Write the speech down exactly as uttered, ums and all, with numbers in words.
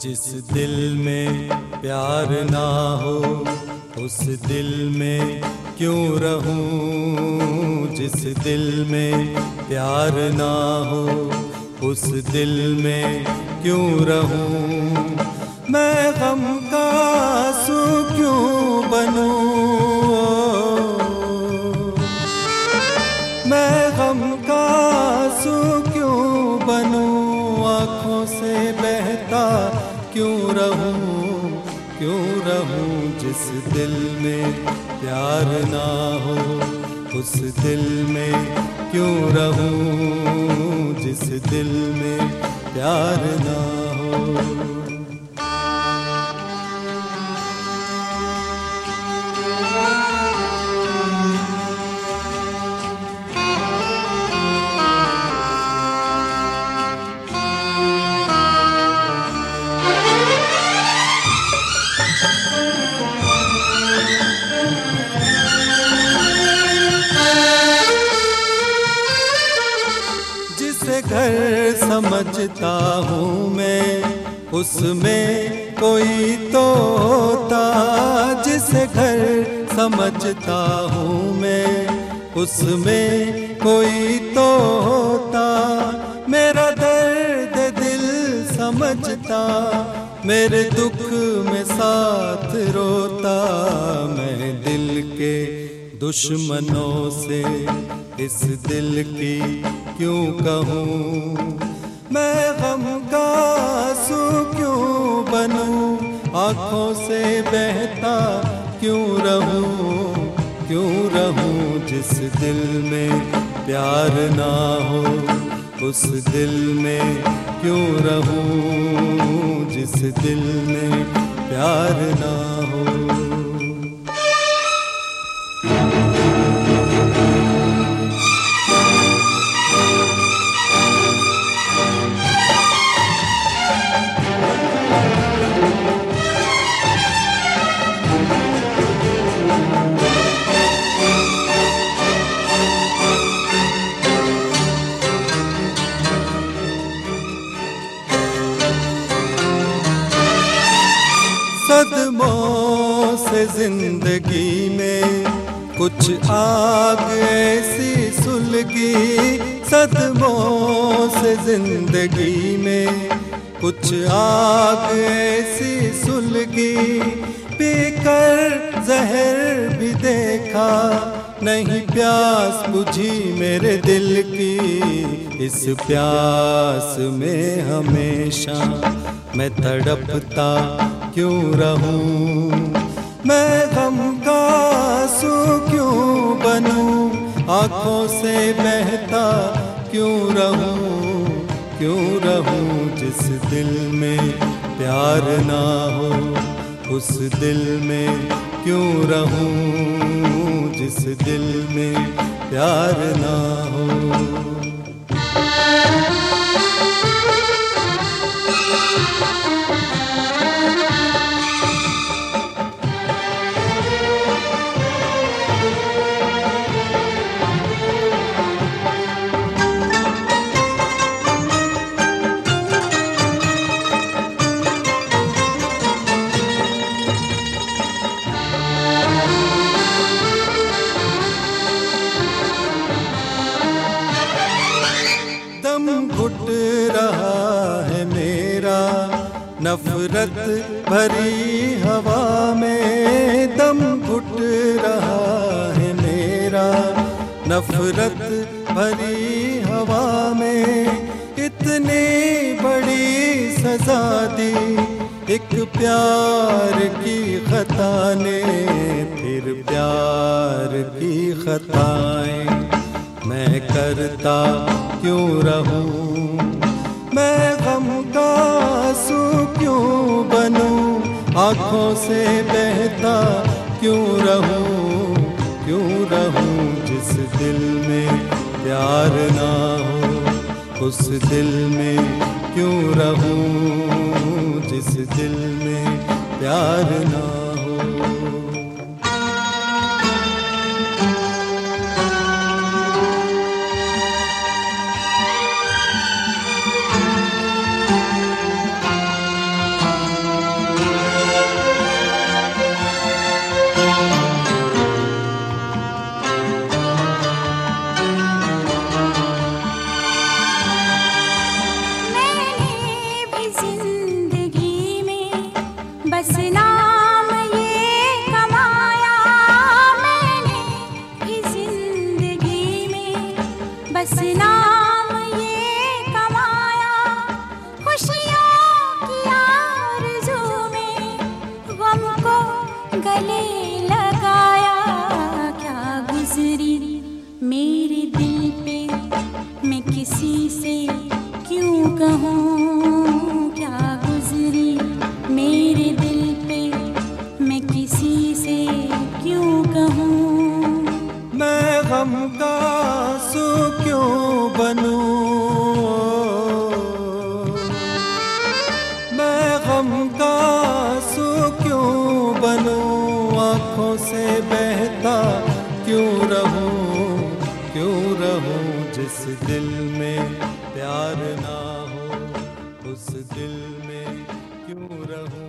जिस दिल में प्यार ना हो उस दिल में क्यों रहूं। जिस दिल में प्यार ना हो उस दिल में क्यों रहूं। मैं गम का आंसू क्यों बनूं। मैं गम का आंसू क्यों बनूं। आँखों से बहता क्यों रहूं, क्यों रहूं। जिस दिल में प्यार ना हो उस दिल में क्यों रहूं। जिस दिल में प्यार ना हो। जिसे घर समझता हूँ मैं उसमें कोई तो होता। जिसे घर समझता हूँ मैं उसमें कोई तो होता। मेरा दर्द दिल समझता मेरे दुख में साथ रोता। मैं दिल के दुश्मनों से इस दिल की क्यों कहूँ। मैं गम का आंसू क्यों बनूं। आँखों से बहता क्यों रहूं, क्यों रहूं। जिस दिल में प्यार ना हो उस दिल में क्यों रहूं। जिस दिल में प्यार ना हो। सदमों से जिंदगी में कुछ आग ऐसी सुलगी। सदमों से जिंदगी में कुछ आग ऐसी सुलगी। पीकर जहर भी देखा नहीं प्यास बुझी मेरे दिल की। इस प्यास में हमेशा मैं तड़पता क्यों रहूं। मैं गम का आंसू क्यों बनूं। आँखों से बहता क्यों रहूं, क्यों रहूं। जिस दिल में प्यार ना हो उस दिल में क्यों रहूं। जिस दिल में प्यार ना हो। दम घुट रहा है मेरा नफरत भरी हवा में। दम घुट रहा है मेरा नफरत भरी हवा में। इतनी बड़ी सजा दी एक प्यार की खता ने। फिर प्यार की खताएं मैं करता क्यों रहूं। मैं गम का आंसू क्यों बनूं। आँखों से बहता क्यों रहूं, क्यों रहूं। जिस दिल में प्यार ना हो उस दिल में क्यों रहूं। जिस दिल में प्यार ना हो। से क्यों कहूँ क्या गुजरी मेरे दिल पे, मैं किसी से क्यों कहूँ। मैं गम का आंसू क्यों बनूं, मैं गम का आंसू क्यों बनूं, आँखों से बहता क्यों रहूं, क्यों रहूं। जिस दिल में प्यार ना हो उस दिल में क्यों रहूं।